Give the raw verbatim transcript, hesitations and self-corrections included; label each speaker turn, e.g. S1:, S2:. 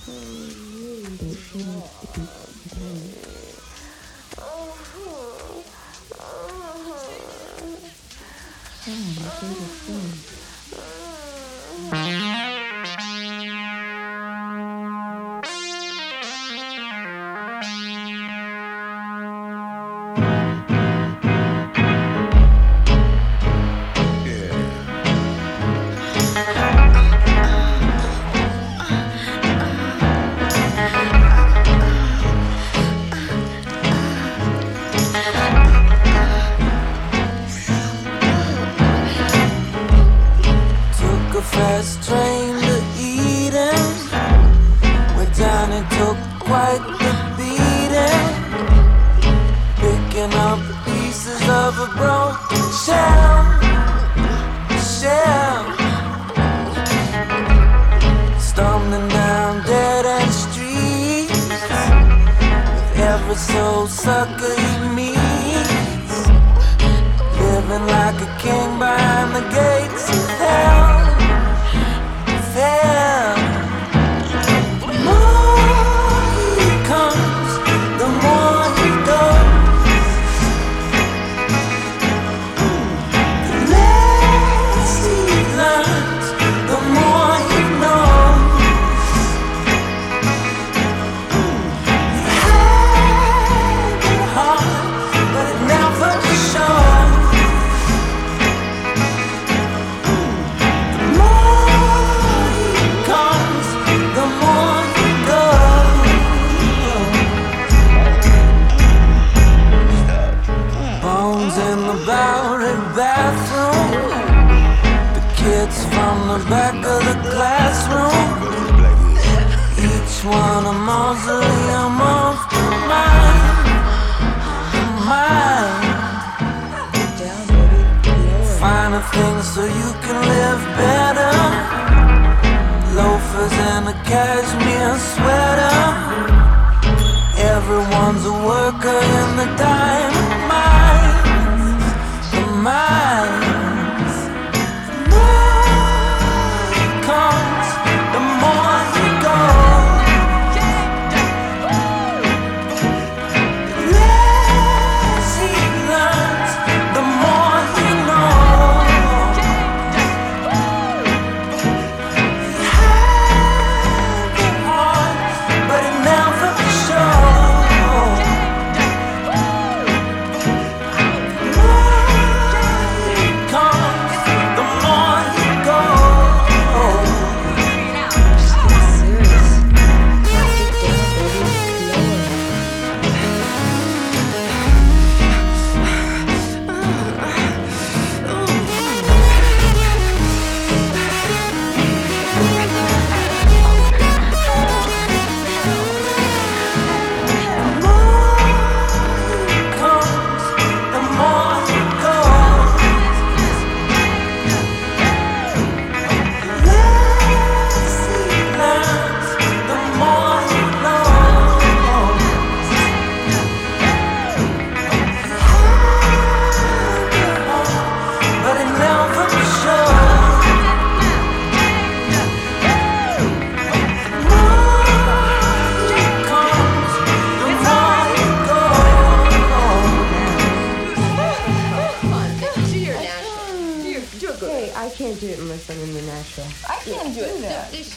S1: Fast train to Eden, where Johnny took quite the beating, picking up pieces of a broken shell, shell, stumbling down dead-end streets, with every soul sucker he meets, living like a king behind the gates of hell. There. The more he comes, the more he goes. The less he learns, the more he knows. He had it hard, but it never shows. The more comes, the more he goes. Bones in the Bowery bathroom, the kids from the back of the classroom, each one a mausoleum of the mind, the mind. Finer things so you can live better, loafers and a cashmere sweater. Everyone's a worker in the diamond mines, the mines. The more he comes, the more he goes. The less he learns, the more he knows. But it never shows. The more he comes, the more he goes.
S2: Serious. Get down, baby.
S1: Comes, the more he goes. The less he learns, the more he knows. But it never shows. The more he comes, the more he goes.
S3: Come on, do your Nashville. Do your, do a good.
S2: Hey, I can't do it unless I'm in the Nashville.
S3: I can't do it.
S4: that.
S3: This